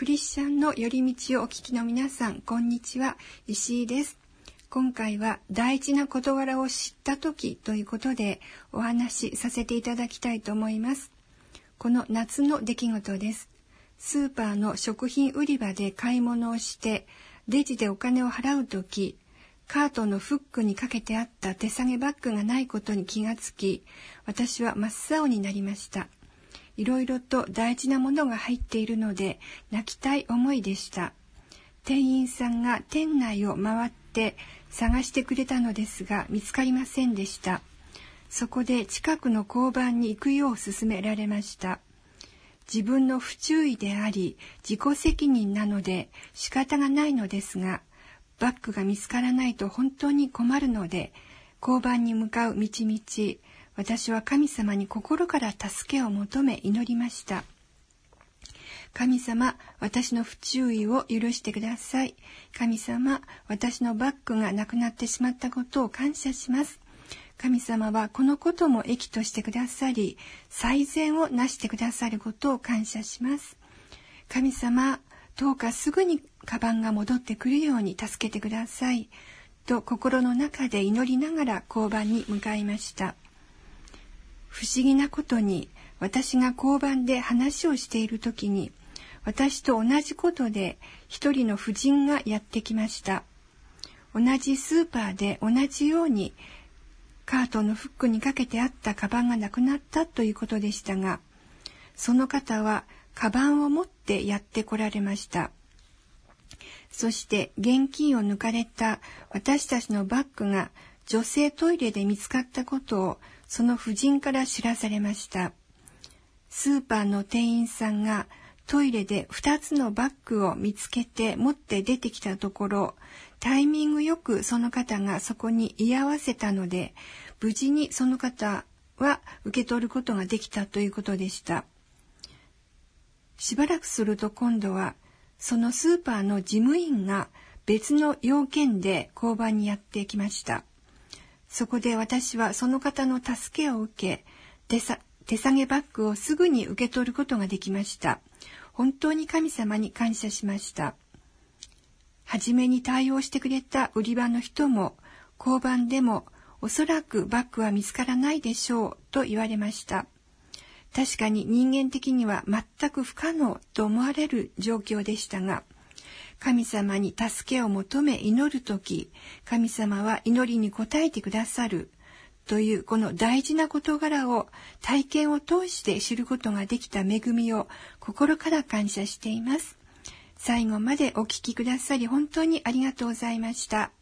クリスチャンの寄り道をお聞きの皆さん、こんにちは。石井です。今回は大事な事柄を知った時ということでお話しさせていただきたいと思います。この夏の出来事です。スーパーの食品売り場で買い物をしてレジでお金を払うとき、カートのフックにかけてあった手提げバッグがないことに気がつき、私は真っ青になりました。いろいろと大事なものが入っているので泣きたい思いでした。店員さんが店内を回って探してくれたのですが見つかりませんでした。そこで近くの交番に行くよう勧められました。自分の不注意であり自己責任なので仕方がないのですが、バッグが見つからないと本当に困るので、交番に向かう道々、私は神様に心から助けを求め祈りました。神様、私の不注意を許してください。神様、私のバッグがなくなってしまったことを感謝します。神様はこのことも益としてくださり、最善をなしてくださることを感謝します。神様、どうかすぐにカバンが戻ってくるように助けてください。と心の中で祈りながら交番に向かいました。不思議なことに、私が交番で話をしているときに、私と同じことで一人の婦人がやってきました。同じスーパーで同じようにカートのフックにかけてあったカバンがなくなったということでしたが、その方はカバンを持ってやって来られました。そして現金を抜かれた私たちのバッグが女性トイレで見つかったことをその婦人から知らされました。スーパーの店員さんがトイレで2つのバッグを見つけて持って出てきたところ、タイミングよくその方がそこに居合わせたので、無事にその方は受け取ることができたということでした。しばらくすると今度はそのスーパーの事務員が別の用件で交番にやってきました。そこで私はその方の助けを受け、手提げバッグをすぐに受け取ることができました。本当に神様に感謝しました。はじめに対応してくれた売り場の人も、交番でもおそらくバッグは見つからないでしょうと言われました。確かに人間的には全く不可能と思われる状況でしたが、神様に助けを求め祈るとき、神様は祈りに応えてくださるというこの大事な事柄を体験を通して知ることができた恵みを心から感謝しています。最後までお聞きくださり本当にありがとうございました。